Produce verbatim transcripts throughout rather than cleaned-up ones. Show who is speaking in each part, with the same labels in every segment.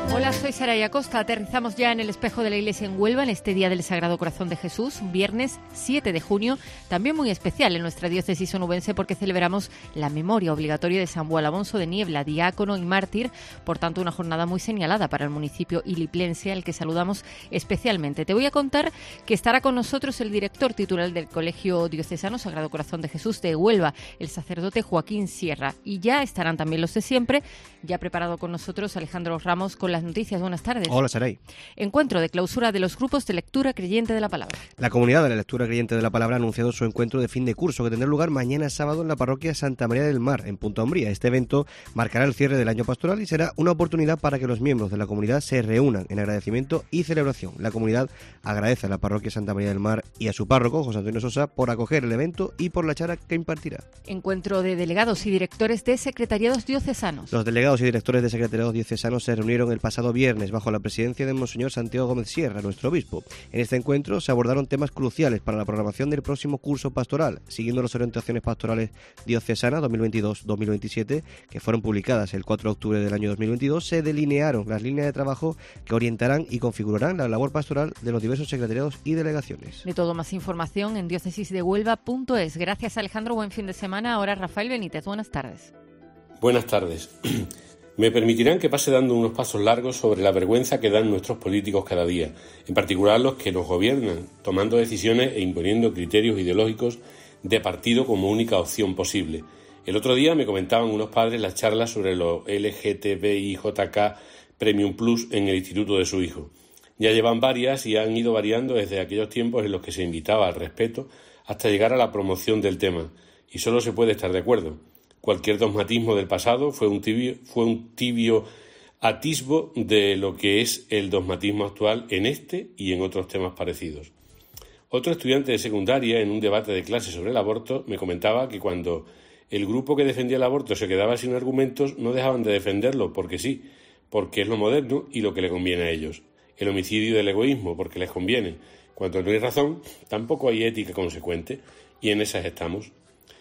Speaker 1: Hola, soy Saray Acosta. Aterrizamos ya en el espejo de la iglesia en Huelva en este Día del Sagrado Corazón de Jesús, viernes siete de junio, también muy especial en nuestra diócesis onubense porque celebramos la memoria obligatoria de San Bualabonso de Niebla, diácono y mártir, por tanto una jornada muy señalada para el municipio iliplense al que saludamos especialmente. Te voy a contar que estará con nosotros el director titular del Colegio Diocesano Sagrado Corazón de Jesús de Huelva, el sacerdote Joaquín Sierra, y ya estarán también los de siempre, ya preparado con nosotros Alejandro Ramos con las noticias. Buenas tardes.
Speaker 2: Hola, Saray.
Speaker 1: Encuentro de clausura de los grupos de lectura creyente de la palabra.
Speaker 2: La comunidad de la lectura creyente de la palabra ha anunciado su encuentro de fin de curso que tendrá lugar mañana sábado en la parroquia Santa María del Mar, en Punta Umbría. Este evento marcará el cierre del año pastoral y será una oportunidad para que los miembros de la comunidad se reúnan en agradecimiento y celebración. La comunidad agradece a la parroquia Santa María del Mar y a su párroco, José Antonio Sosa, por acoger el evento y por la charla que impartirá.
Speaker 1: Encuentro de delegados y directores de secretariados diocesanos.
Speaker 2: Los delegados y directores de secretariados diocesanos se reunieron el pasado viernes bajo la presidencia de Monseñor Santiago Gómez Sierra, nuestro obispo. En este encuentro se abordaron temas cruciales para la programación del próximo curso pastoral, siguiendo las orientaciones pastorales diocesanas dos mil veintidós dos mil veintisiete, que fueron publicadas el cuatro de octubre del año dos mil veintidós. Se delinearon las líneas de trabajo que orientarán y configurarán la labor pastoral de los diversos secretariados y delegaciones.
Speaker 1: De todo, más información en diócesis de huelva punto es. Gracias, Alejandro. Buen fin de semana. Ahora Rafael Benítez. Buenas tardes.
Speaker 3: Buenas tardes. Me permitirán que pase dando unos pasos largos sobre la vergüenza que dan nuestros políticos cada día, en particular los que nos gobiernan, tomando decisiones e imponiendo criterios ideológicos de partido como única opción posible. El otro día me comentaban unos padres las charlas sobre los L G T B I J K Premium Plus en el instituto de su hijo. Ya llevan varias y han ido variando desde aquellos tiempos en los que se invitaba al respeto hasta llegar a la promoción del tema, y solo se puede estar de acuerdo. Cualquier dogmatismo del pasado fue un tibio, fue un tibio atisbo de lo que es el dogmatismo actual en este y en otros temas parecidos. Otro estudiante de secundaria, en un debate de clase sobre el aborto, me comentaba que cuando el grupo que defendía el aborto se quedaba sin argumentos, no dejaban de defenderlo porque sí, porque es lo moderno y lo que le conviene a ellos. El homicidio del egoísmo, porque les conviene. Cuando no hay razón, tampoco hay ética consecuente, y en esas estamos.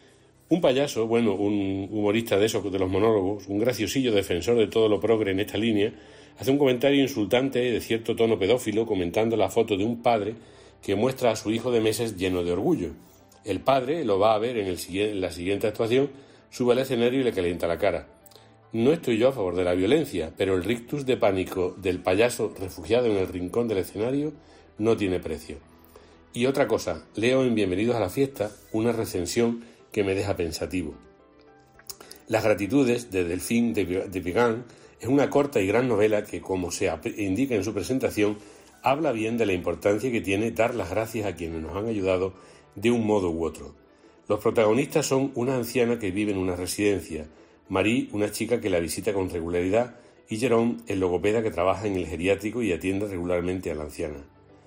Speaker 3: Un payaso, bueno, un humorista de esos de los monólogos, un graciosillo defensor de todo lo progre en esta línea, hace un comentario insultante de cierto tono pedófilo comentando la foto de un padre que muestra a su hijo de meses lleno de orgullo. El padre lo va a ver en, el, en la siguiente actuación, sube al escenario y le calienta la cara. No estoy yo a favor de la violencia, pero el rictus de pánico del payaso refugiado en el rincón del escenario no tiene precio. Y otra cosa, leo en Bienvenidos a la Fiesta una recensión que me deja pensativo. Las gratitudes de Delphine de Vigan es una corta y gran novela que, como se indica en su presentación, habla bien de la importancia que tiene dar las gracias a quienes nos han ayudado de un modo u otro. Los protagonistas son una anciana que vive en una residencia, Marie, una chica que la visita con regularidad, y Jerome, el logopeda que trabaja en el geriátrico y atiende regularmente a la anciana.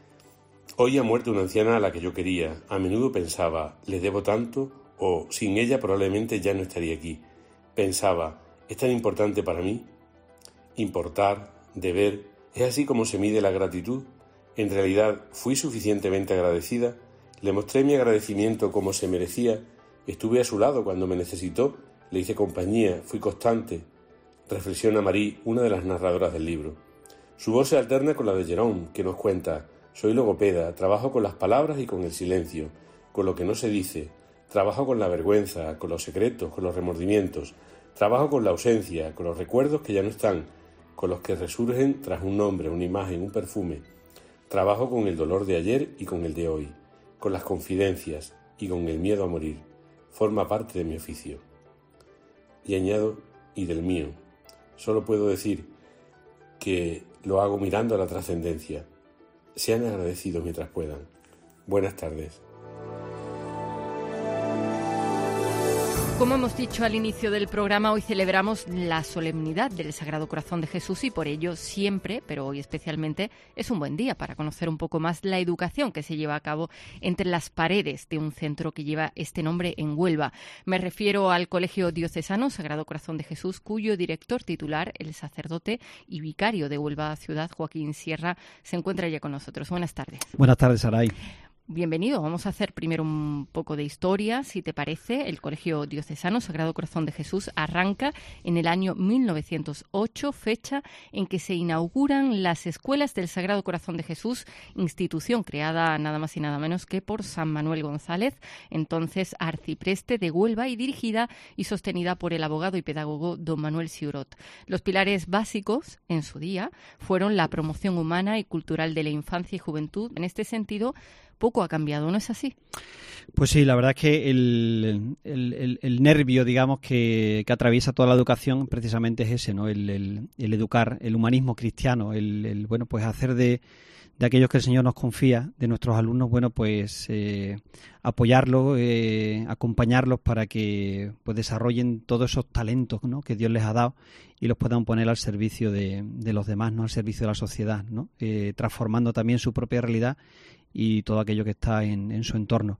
Speaker 3: Hoy ha muerto una anciana a la que yo quería. A menudo pensaba, ¿le debo tanto? O, sin ella probablemente ya no estaría aquí. Pensaba, ¿es tan importante para mí? Importar, deber, ¿es así como se mide la gratitud? En realidad, ¿fui suficientemente agradecida? ¿Le mostré mi agradecimiento como se merecía? ¿Estuve a su lado cuando me necesitó? ¿Le hice compañía? ¿Fui constante? Reflexiona Marie, una de las narradoras del libro. Su voz se alterna con la de Jerome, que nos cuenta, soy logopeda, trabajo con las palabras y con el silencio, con lo que no se dice. Trabajo con la vergüenza, con los secretos, con los remordimientos. Trabajo con la ausencia, con los recuerdos que ya no están, con los que resurgen tras un nombre, una imagen, un perfume. Trabajo con el dolor de ayer y con el de hoy, con las confidencias y con el miedo a morir. Forma parte de mi oficio. Y añado, y del mío. Solo puedo decir que lo hago mirando a la trascendencia. Sean agradecidos mientras puedan. Buenas tardes.
Speaker 1: Como hemos dicho al inicio del programa, hoy celebramos la solemnidad del Sagrado Corazón de Jesús y por ello siempre, pero hoy especialmente, es un buen día para conocer un poco más la educación que se lleva a cabo entre las paredes de un centro que lleva este nombre en Huelva. Me refiero al Colegio Diocesano Sagrado Corazón de Jesús, cuyo director titular, el sacerdote y vicario de Huelva Ciudad, Joaquín Sierra, se encuentra ya con nosotros. Buenas tardes.
Speaker 4: Buenas tardes, Saray.
Speaker 1: Bienvenido. Vamos a hacer primero un poco de historia, si te parece. El Colegio Diocesano Sagrado Corazón de Jesús arranca en el año mil novecientos ocho, fecha en que se inauguran las Escuelas del Sagrado Corazón de Jesús, institución creada nada más y nada menos que por San Manuel González, entonces arcipreste de Huelva, y dirigida y sostenida por el abogado y pedagogo don Manuel Siurot. Los pilares básicos en su día fueron la promoción humana y cultural de la infancia y juventud. En este sentido, poco ha cambiado, ¿no es así?
Speaker 4: Pues sí, la verdad es que el, el, el, el nervio, digamos, que, que atraviesa toda la educación precisamente es ese, ¿no? El, el, el educar, el humanismo cristiano, el, el bueno, pues hacer de, de aquellos que el Señor nos confía, de nuestros alumnos, bueno, pues eh, apoyarlos, eh, acompañarlos para que pues desarrollen todos esos talentos, ¿no?, que Dios les ha dado y los puedan poner al servicio de, de los demás, ¿no?, al servicio de la sociedad, ¿no?, eh, transformando también su propia realidad y todo aquello que está en, en su entorno.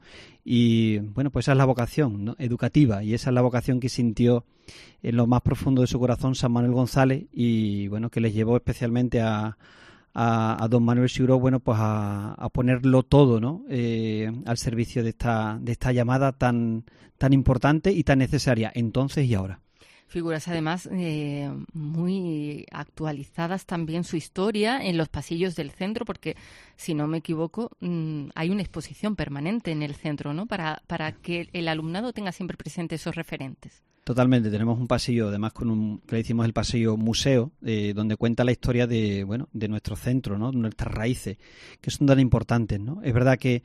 Speaker 4: Y bueno, pues esa es la vocación, ¿no?, educativa, y esa es la vocación que sintió en lo más profundo de su corazón San Manuel González, y bueno, que les llevó especialmente a, a, a don Manuel Siurot, bueno, pues a, a ponerlo todo, ¿no?, eh, al servicio de esta, de esta llamada tan, tan importante y tan necesaria entonces y ahora.
Speaker 1: Figuras además eh, muy actualizadas también su historia en los pasillos del centro, porque si no me equivoco mmm, hay una exposición permanente en el centro, ¿no?, para, para que el alumnado tenga siempre presente esos referentes.
Speaker 4: Totalmente, tenemos un pasillo, además con un que le hicimos el pasillo museo, eh, donde cuenta la historia de bueno de nuestro centro, ¿no?, de nuestras raíces, que son tan importantes, ¿no? Es verdad que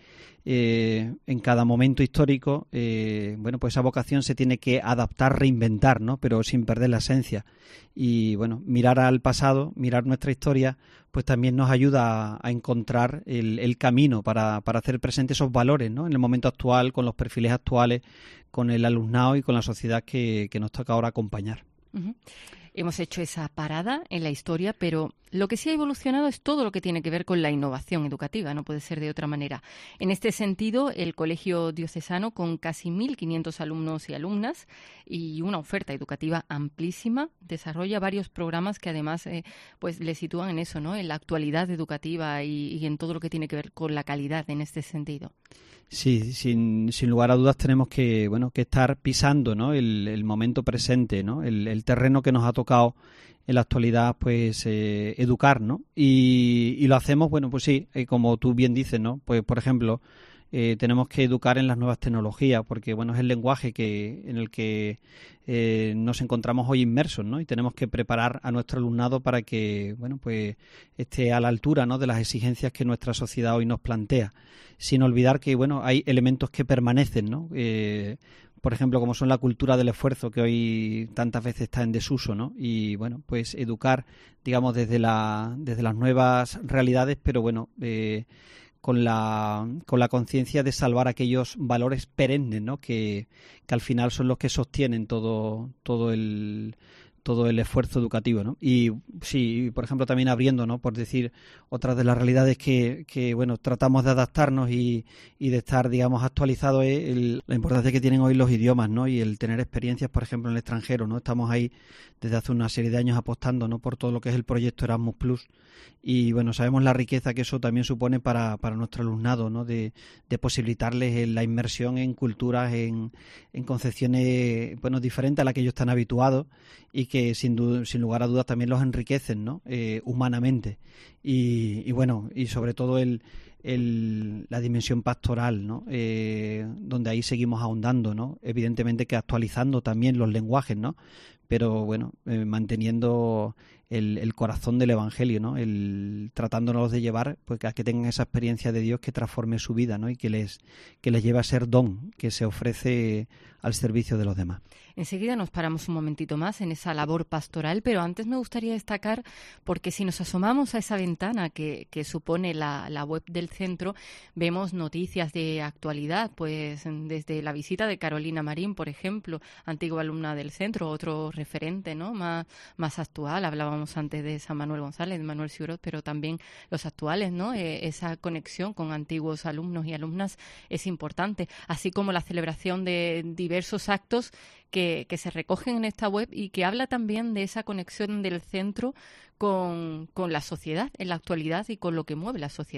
Speaker 4: eh, en cada momento histórico, eh, bueno, pues esa vocación se tiene que adaptar, reinventar, ¿no?, pero sin perder la esencia. Y bueno, mirar al pasado, mirar nuestra historia, pues también nos ayuda a, a encontrar el, el camino para, para hacer presente esos valores, ¿no?, en el momento actual, con los perfiles actuales, con el alumnado y con la sociedad que, que nos toca ahora acompañar.
Speaker 1: Uh-huh. Hemos hecho esa parada en la historia, pero lo que sí ha evolucionado es todo lo que tiene que ver con la innovación educativa, no puede ser de otra manera. En este sentido, el Colegio Diocesano, con casi mil quinientos alumnos y alumnas y una oferta educativa amplísima, desarrolla varios programas que además eh, pues le sitúan en eso, ¿no?, en la actualidad educativa y, y en todo lo que tiene que ver con la calidad en este sentido.
Speaker 4: Sí, sin, sin lugar a dudas tenemos que bueno que estar pisando, ¿no?, el, el momento presente, ¿no?, el, el terreno que nos ha tocado en la actualidad, pues eh, educar, ¿no? Y, y lo hacemos, bueno, pues sí, eh, como tú bien dices, ¿no? Pues por ejemplo, eh, tenemos que educar en las nuevas tecnologías, porque bueno, es el lenguaje que en el que eh, nos encontramos hoy inmersos, ¿no? Y tenemos que preparar a nuestro alumnado para que, bueno, pues esté a la altura, ¿no?, de las exigencias que nuestra sociedad hoy nos plantea, sin olvidar que, bueno, hay elementos que permanecen, ¿no? Eh, por ejemplo, como son la cultura del esfuerzo, que hoy tantas veces está en desuso, ¿no? Y bueno, pues educar, digamos, desde la desde las nuevas realidades, pero bueno, eh, con la con la conciencia de salvar aquellos valores perennes, ¿no?, que, que al final son los que sostienen todo todo el todo el esfuerzo educativo, ¿no? Y sí, por ejemplo, también abriendo, ¿no?, por decir otras de las realidades que, que bueno, tratamos de adaptarnos y, y de estar, digamos, actualizados es el, la importancia que tienen hoy los idiomas, ¿no?, y el tener experiencias, por ejemplo, en el extranjero, ¿no? Estamos ahí desde hace una serie de años apostando, ¿no?, por todo lo que es el proyecto Erasmus Plus, y bueno, sabemos la riqueza que eso también supone para, para nuestro alumnado, ¿no?, de, de posibilitarles la inmersión en culturas, en, en concepciones, bueno, diferentes a las que ellos están habituados, y que sin duda, sin lugar a dudas también los enriquecen, ¿no?, eh, humanamente, y, y bueno, y sobre todo el, el, la dimensión pastoral, ¿no?, eh, donde ahí seguimos ahondando, ¿no?, evidentemente que actualizando también los lenguajes, ¿no?, pero bueno, eh, manteniendo el, el corazón del Evangelio, ¿no?, el tratándonos de llevar pues a que tengan esa experiencia de Dios que transforme su vida, ¿no?, y que les que les lleve a ser don que se ofrece al servicio de los demás.
Speaker 1: Enseguida nos paramos un momentito más en esa labor pastoral, pero antes me gustaría destacar, porque si nos asomamos a esa ventana que, que supone la, la web del centro, vemos noticias de actualidad, pues desde la visita de Carolina Marín, por ejemplo, antigua alumna del centro, otro referente, ¿no?, más, más actual. Hablábamos antes de San Manuel González, de Manuel Siurot, pero también los actuales, ¿no? Eh, esa conexión con antiguos alumnos y alumnas es importante, así como la celebración de diversos actos que, que se recogen en esta web y que habla también de esa conexión del centro con, con la sociedad en la actualidad y con lo que mueve la sociedad.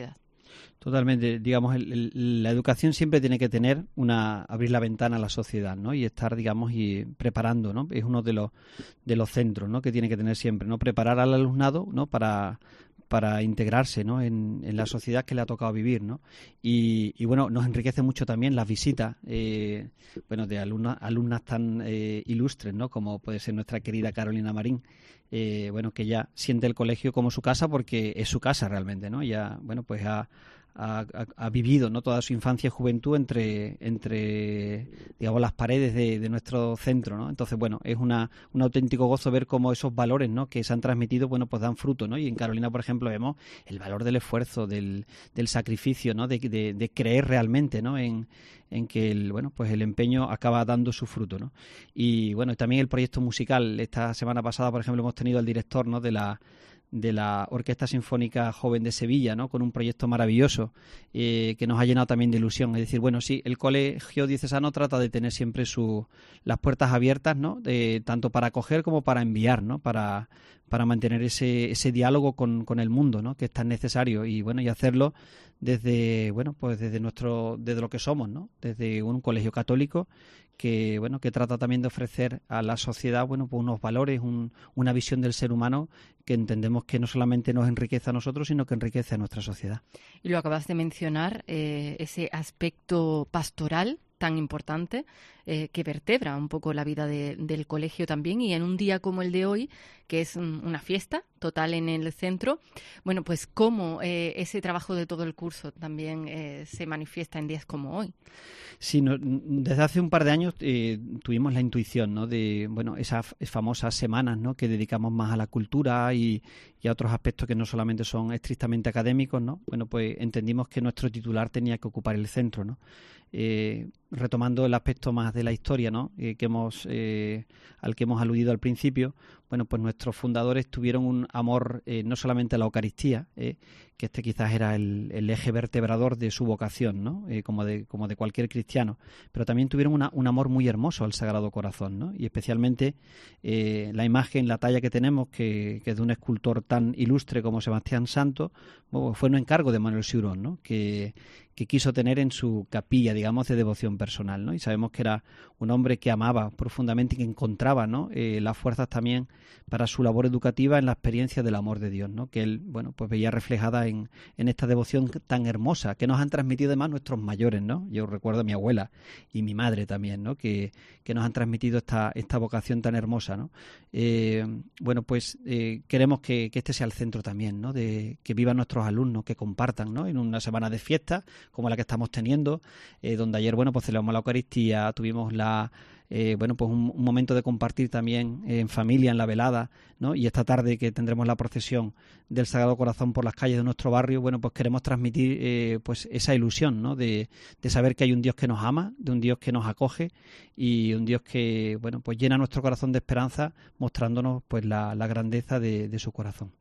Speaker 4: Totalmente, digamos, el, el, la educación siempre tiene que tener una, abrir la ventana a la sociedad, ¿no? Y estar, digamos, y preparando, ¿no? Es uno de los de los centros, ¿no? Que tiene que tener siempre, ¿no? Preparar al alumnado, ¿no? Para para integrarse, ¿no? En, en la sociedad que le ha tocado vivir, ¿no? Y, y bueno, nos enriquece mucho también las visitas, eh, bueno, de alumnas, alumnas tan eh, ilustres, ¿no? Como puede ser nuestra querida Carolina Marín, eh, bueno, que ya siente el colegio como su casa porque es su casa realmente, ¿no? Ya, bueno, pues ha Ha, ha, ha vivido, ¿no? Toda su infancia y juventud entre, entre digamos, las paredes de, de nuestro centro, ¿no? Entonces, bueno, es una, un auténtico gozo ver cómo esos valores, ¿no? Que se han transmitido, bueno, pues dan fruto, ¿no? Y en Carolina, por ejemplo, vemos el valor del esfuerzo, del, del sacrificio, ¿no? De, de, de creer realmente, ¿no? En, en que el, bueno, pues el empeño acaba dando su fruto, ¿no? Y bueno, también el proyecto musical. Esta semana pasada, por ejemplo, hemos tenido al director, ¿no? De la de la Orquesta Sinfónica Joven de Sevilla, ¿no? Con un proyecto maravilloso eh, que nos ha llenado también de ilusión. Es decir, bueno, sí, el colegio diocesano trata de tener siempre su, las puertas abiertas, ¿no? De, tanto para acoger como para enviar, ¿no? Para, para mantener ese, ese diálogo con, con el mundo, ¿no? Que es tan necesario y bueno, y hacerlo desde, bueno, pues desde nuestro, desde lo que somos, ¿no? Desde un colegio católico que, bueno, que trata también de ofrecer a la sociedad, bueno, pues unos valores, un, una visión del ser humano que entendemos que no solamente nos enriquece a nosotros, sino que enriquece a nuestra sociedad.
Speaker 1: Y lo acabas de mencionar, eh, ese aspecto pastoral tan importante eh, que vertebra un poco la vida de, del colegio también, y en un día como el de hoy, que es un, una fiesta total en el centro, bueno, pues cómo eh, ese trabajo de todo el curso también eh, se manifiesta en días como hoy.
Speaker 4: Sí, no, desde hace un par de años eh, tuvimos la intuición, ¿no? De, bueno, esas famosas semanas, ¿no? Que dedicamos más a la cultura y, y a otros aspectos que no solamente son estrictamente académicos, ¿no? Bueno, pues entendimos que nuestro titular tenía que ocupar el centro, ¿no? Eh, retomando el aspecto más de la historia, ¿no? Eh, que hemos eh, al que hemos aludido al principio, bueno, pues nuestros fundadores tuvieron un amor eh, no solamente a la Eucaristía, eh, que este quizás era el, el eje vertebrador de su vocación, ¿no? Eh, como de como de cualquier cristiano, pero también tuvieron una, un amor muy hermoso al Sagrado Corazón, ¿no? Y especialmente eh, la imagen, la talla que tenemos, que, que es de un escultor tan ilustre como Sebastián Santo, bueno, fue un encargo de Manuel Siurón, ¿no? Que que quiso tener en su capilla, digamos, de devoción personal, ¿no? Y sabemos que era un hombre que amaba profundamente y que encontraba, ¿no? Eh, las fuerzas también para su labor educativa en la experiencia del amor de Dios, ¿no? Que él, bueno, pues veía reflejada en, en esta devoción tan hermosa que nos han transmitido además nuestros mayores, ¿no? Yo recuerdo a mi abuela y mi madre también, ¿no? Que, que nos han transmitido esta, esta vocación tan hermosa, ¿no? Eh, bueno, pues eh, queremos que, que este sea el centro también, ¿no? De que vivan nuestros alumnos, que compartan, ¿no? En una semana de fiesta como la que estamos teniendo, eh, donde ayer, bueno, pues celebramos la Eucaristía, tuvimos la eh, bueno, pues un, un momento de compartir también eh, en familia, en la velada, ¿no? Y esta tarde que tendremos la procesión del Sagrado Corazón por las calles de nuestro barrio, bueno, pues queremos transmitir eh, pues esa ilusión, ¿no? De, de saber que hay un Dios que nos ama, de un Dios que nos acoge y un Dios que, bueno, pues llena nuestro corazón de esperanza, mostrándonos pues la, la grandeza de, de su corazón.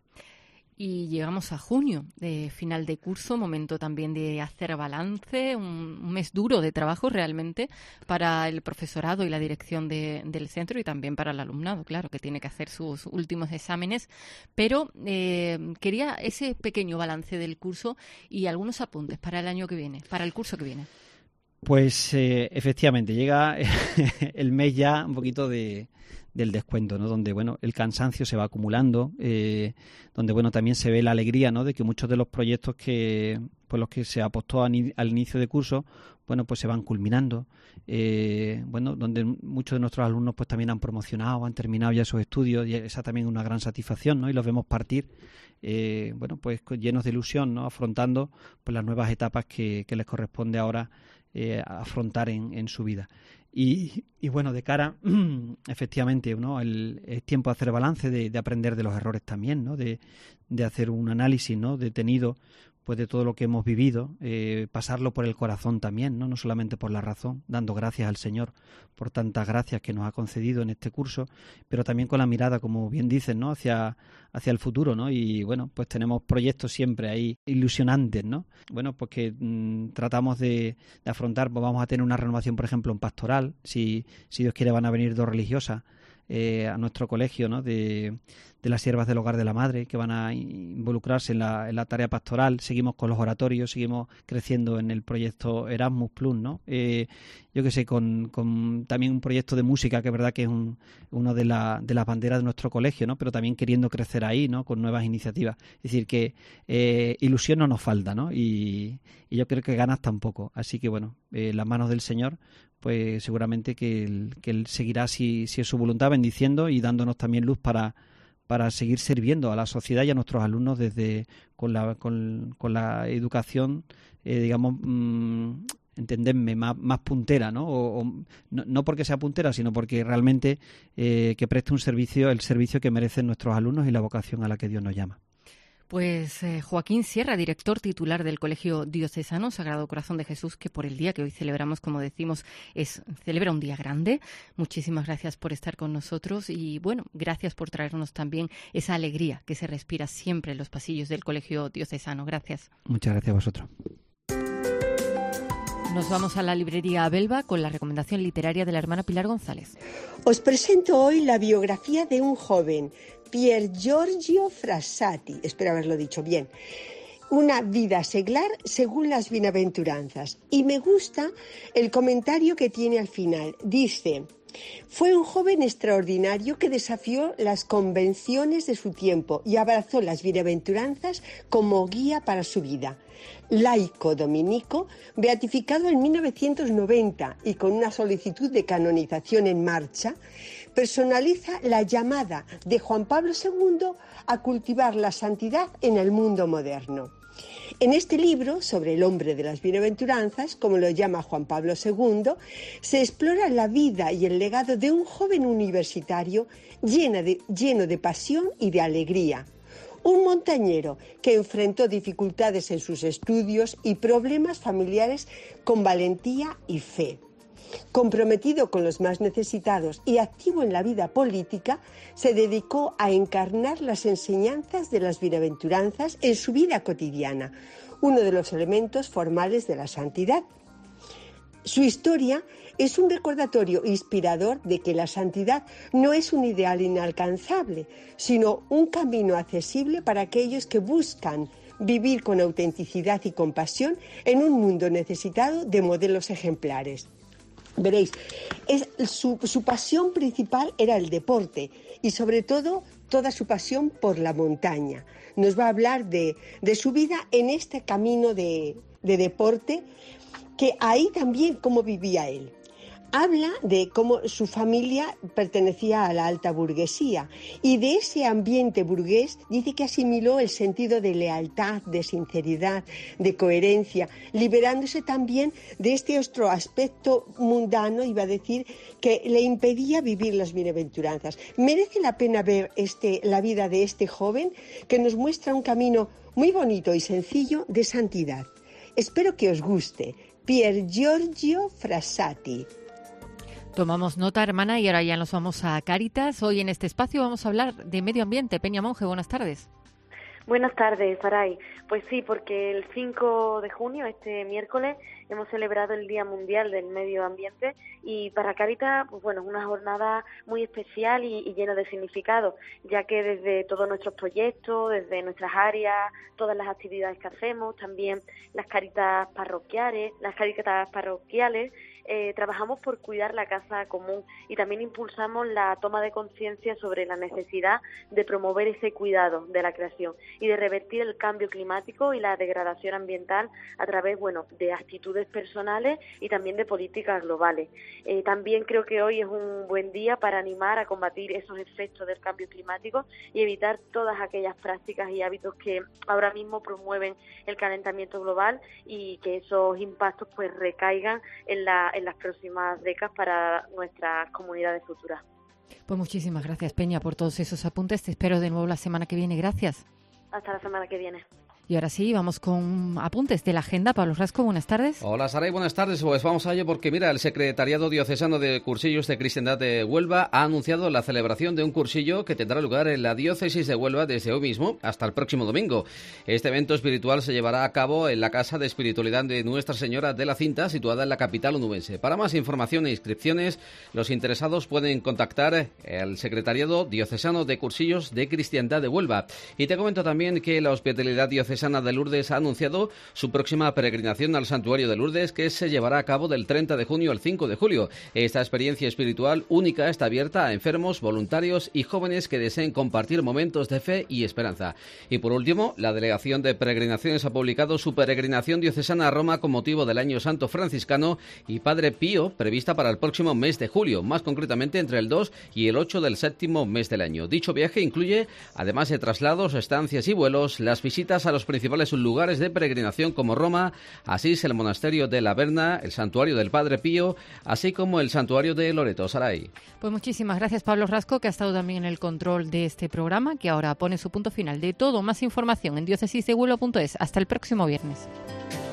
Speaker 1: Y llegamos a junio, de final de curso, momento también de hacer balance, un, un mes duro de trabajo realmente para el profesorado y la dirección de, del centro y también para el alumnado, claro, que tiene que hacer sus últimos exámenes. Pero eh, quería ese pequeño balance del curso y algunos apuntes para el año que viene, para el curso que viene.
Speaker 4: Pues eh, efectivamente, llega el mes ya un poquito de... del descuento, ¿no? Donde, bueno, el cansancio se va acumulando, eh, donde, bueno, también se ve la alegría, ¿no? De que muchos de los proyectos que, por los que se apostó a ni, al inicio de curso, bueno, pues se van culminando, eh, bueno, donde muchos de nuestros alumnos pues también han promocionado, han terminado ya sus estudios y esa también es una gran satisfacción, ¿no? Y los vemos partir, eh, bueno, pues llenos de ilusión, ¿no? Afrontando pues las nuevas etapas que, que les corresponde ahora eh, afrontar en, en su vida. Y, y bueno, de cara, efectivamente, ¿no? El, es tiempo de hacer balance, de, de aprender de los errores también, ¿no? De, de hacer un análisis, ¿no? Detenido, pues de todo lo que hemos vivido, eh, pasarlo por el corazón también, ¿no? No solamente por la razón, dando gracias al Señor por tantas gracias que nos ha concedido en este curso, pero también con la mirada, como bien dicen, ¿no? Hacia, hacia el futuro, ¿no? Y bueno, pues tenemos proyectos siempre ahí ilusionantes, ¿no? Bueno, pues que mmm, tratamos de, de afrontar, pues vamos a tener una renovación, por ejemplo, en pastoral, si, si Dios quiere van a venir dos religiosas eh, a nuestro colegio, ¿no? de, de las siervas del hogar de la madre, que van a involucrarse en la, en la tarea pastoral. Seguimos con los oratorios, seguimos creciendo en el proyecto Erasmus Plus, ¿no? Eh, yo que sé, con, con también un proyecto de música, que es verdad que es un, uno de, la, de las banderas de nuestro colegio, ¿no? Pero también queriendo crecer ahí, ¿no? Con nuevas iniciativas. Es decir, que eh, ilusión no nos falta, ¿no? Y, y yo creo que ganas tampoco. Así que, bueno, eh, las manos del Señor, pues seguramente que Él, que él seguirá, si, si es su voluntad, bendiciendo y dándonos también luz para para seguir sirviendo a la sociedad y a nuestros alumnos desde con la con, con la educación, eh, digamos, mmm, entendedme, más, más puntera, ¿no? O, o, no, no porque sea puntera, sino porque realmente eh, que preste un servicio, el servicio que merecen nuestros alumnos y la vocación a la que Dios nos llama.
Speaker 1: Pues eh, Joaquín Sierra, director titular del Colegio Diocesano Sagrado Corazón de Jesús, que por el día que hoy celebramos, como decimos, es celebra un día grande. Muchísimas gracias por estar con nosotros y, bueno, gracias por traernos también esa alegría que se respira siempre en los pasillos del Colegio Diocesano. Gracias.
Speaker 4: Muchas gracias a vosotros.
Speaker 1: Nos vamos a la librería Abelba con la recomendación literaria de la hermana Pilar González.
Speaker 5: Os presento hoy la biografía de un joven, Pier Giorgio Frassati, espero haberlo dicho bien. Una vida seglar según las bienaventuranzas. Y me gusta el comentario que tiene al final. Dice: fue un joven extraordinario que desafió las convenciones de su tiempo y abrazó las bienaventuranzas como guía para su vida. Laico dominico, beatificado en mil novecientos noventa y con una solicitud de canonización en marcha, personaliza la llamada de Juan Pablo segundo a cultivar la santidad en el mundo moderno. En este libro, sobre el hombre de las bienaventuranzas, como lo llama Juan Pablo segundo, se explora la vida y el legado de un joven universitario lleno de, lleno de pasión y de alegría. Un montañero que enfrentó dificultades en sus estudios y problemas familiares con valentía y fe. Comprometido con los más necesitados y activo en la vida política, se dedicó a encarnar las enseñanzas de las bienaventuranzas en su vida cotidiana, uno de los elementos formales de la santidad. Su historia es un recordatorio inspirador de que la santidad no es un ideal inalcanzable, sino un camino accesible para aquellos que buscan vivir con autenticidad y compasión en un mundo necesitado de modelos ejemplares. Veréis, es, su, su pasión principal era el deporte y sobre todo toda su pasión por la montaña. Nos va a hablar de, de su vida en este camino de, de deporte, que ahí también cómo vivía él. Habla de cómo su familia pertenecía a la alta burguesía y de ese ambiente burgués dice que asimiló el sentido de lealtad, de sinceridad, de coherencia, liberándose también de este otro aspecto mundano, iba a decir, que le impedía vivir las bienaventuranzas. Merece la pena ver este, la vida de este joven que nos muestra un camino muy bonito y sencillo de santidad. Espero que os guste. Pier Giorgio Frassati.
Speaker 1: Tomamos nota, hermana, y ahora ya nos vamos a Cáritas. Hoy en este espacio vamos a hablar de medio ambiente. Peña Monje, buenas tardes.
Speaker 6: Buenas tardes, Saray. Pues sí, porque el cinco de junio, este miércoles, hemos celebrado el Día Mundial del Medio Ambiente y para Cáritas, pues bueno, es una jornada muy especial y, y llena de significado, ya que desde todos nuestros proyectos, desde nuestras áreas, todas las actividades que hacemos, también las Cáritas parroquiales, las Cáritas parroquiales, Eh, trabajamos por cuidar la casa común y también impulsamos la toma de conciencia sobre la necesidad de promover ese cuidado de la creación y de revertir el cambio climático y la degradación ambiental a través, bueno, de actitudes personales y también de políticas globales. Eh, también creo que hoy es un buen día para animar a combatir esos efectos del cambio climático y evitar todas aquellas prácticas y hábitos que ahora mismo promueven el calentamiento global y que esos impactos pues recaigan en la en las próximas décadas para nuestras comunidades futuras.
Speaker 1: Pues muchísimas gracias, Peña, por todos esos apuntes. Te espero de nuevo la semana que viene. Gracias.
Speaker 6: Hasta la semana que viene.
Speaker 1: Y ahora sí, vamos con apuntes de la agenda. Pablo Rasco, buenas tardes.
Speaker 7: Hola, Saray, buenas tardes. Pues vamos a ello porque, mira, el Secretariado Diocesano de Cursillos de Cristiandad de Huelva ha anunciado la celebración de un cursillo que tendrá lugar en la Diócesis de Huelva desde hoy mismo hasta el próximo domingo. Este evento espiritual se llevará a cabo en la Casa de Espiritualidad de Nuestra Señora de la Cinta, situada en la capital onubense. Para más información e inscripciones, los interesados pueden contactar al Secretariado Diocesano de Cursillos de Cristiandad de Huelva. Y te comento también que la Hospitalidad Diocesana de Lourdes ha anunciado su próxima peregrinación al Santuario de Lourdes, que se llevará a cabo del treinta de junio al cinco de julio. Esta experiencia espiritual única está abierta a enfermos, voluntarios y jóvenes que deseen compartir momentos de fe y esperanza. Y por último, la Delegación de Peregrinaciones ha publicado su peregrinación diocesana a Roma con motivo del Año Santo Franciscano y Padre Pío, prevista para el próximo mes de julio, más concretamente entre el dos y el ocho del séptimo mes del año. Dicho viaje incluye, además de traslados, estancias y vuelos, las visitas a los principales lugares de peregrinación como Roma, Asís, el monasterio de la Verna, el santuario del Padre Pío, así como el santuario de Loreto. Saray.
Speaker 1: Pues muchísimas gracias, Pablo Rasco, que ha estado también en el control de este programa, que ahora pone su punto final. De todo, más información en diócesis de huelva punto es. Hasta el próximo viernes.